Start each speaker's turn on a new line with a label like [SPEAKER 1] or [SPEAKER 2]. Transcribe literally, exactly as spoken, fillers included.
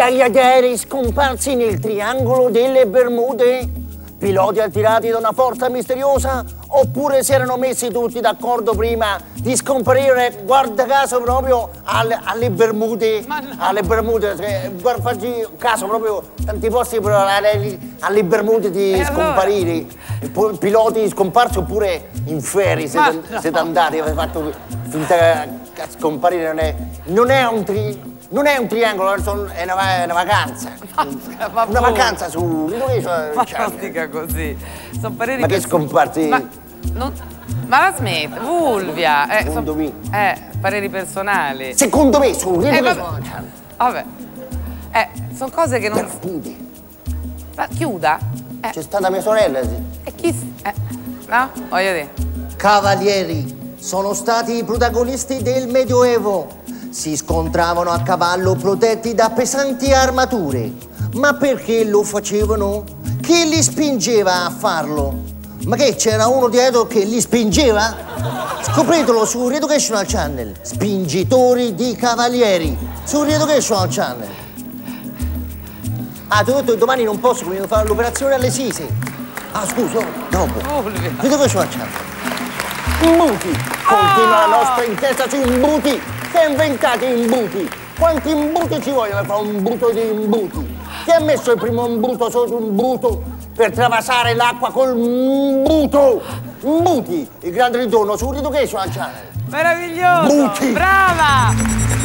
[SPEAKER 1] migliaia di aerei scomparsi nel triangolo delle Bermude? Piloti attirati da una forza misteriosa? Oppure si erano messi tutti d'accordo prima di scomparire, guarda caso, proprio alle, alle Bermude?
[SPEAKER 2] Ma no.
[SPEAKER 1] Alle Bermude, cioè, guarda, facci caso proprio, tanti posti per alle, alle Bermude di
[SPEAKER 2] E
[SPEAKER 1] scomparire. Allora? Piloti scomparsi oppure in ferie siete,
[SPEAKER 2] no.
[SPEAKER 1] siete andati, avete fatto finta che a scomparire non è, non è un tri... Non è un triangolo, è una, è una vacanza.
[SPEAKER 2] Ma
[SPEAKER 1] Una vacanza su...
[SPEAKER 2] Ma non dica così. Sono pareri
[SPEAKER 1] Ma che
[SPEAKER 2] pers-
[SPEAKER 1] scomparsi?
[SPEAKER 2] Ma, non... ma la smetta, Vulvia. Eh,
[SPEAKER 1] Secondo me.
[SPEAKER 2] Eh, pareri personali.
[SPEAKER 1] Secondo me, su...
[SPEAKER 2] Eh, vabbè. Vabbè. Eh, sono cose che non...
[SPEAKER 1] Bermude.
[SPEAKER 2] Ma chiuda? Eh.
[SPEAKER 1] C'è stata mia sorella, sì.
[SPEAKER 2] E chi... s- Eh, no? Voglio dire.
[SPEAKER 3] Cavalieri sono stati i protagonisti del Medioevo. Si scontravano a cavallo protetti da pesanti armature. Ma perché lo facevano? Chi li spingeva a farlo? Ma che c'era uno dietro che li spingeva? Scopritelo su Re-Educational Channel. Spingitori di cavalieri. Su Re-Educational Channel. Ah, ti ho detto che domani non posso, devo fare l'operazione alle Sisi. Ah, scusa, dopo.
[SPEAKER 2] Vulvia.
[SPEAKER 3] Re-Educational Channel.
[SPEAKER 1] Imbuti! Continua la nostra intesa sui imbuti! Che ha inventato gli imbuti? Quanti imbuti ci vogliono per fare un imbuto di imbuti? Chi ha messo il primo imbuto solo su un imbuto per travasare l'acqua col imbuto? Imbuti! Il grande ritorno su Re-Educational Channel!
[SPEAKER 2] Meraviglioso!
[SPEAKER 1] Buchi.
[SPEAKER 2] Brava!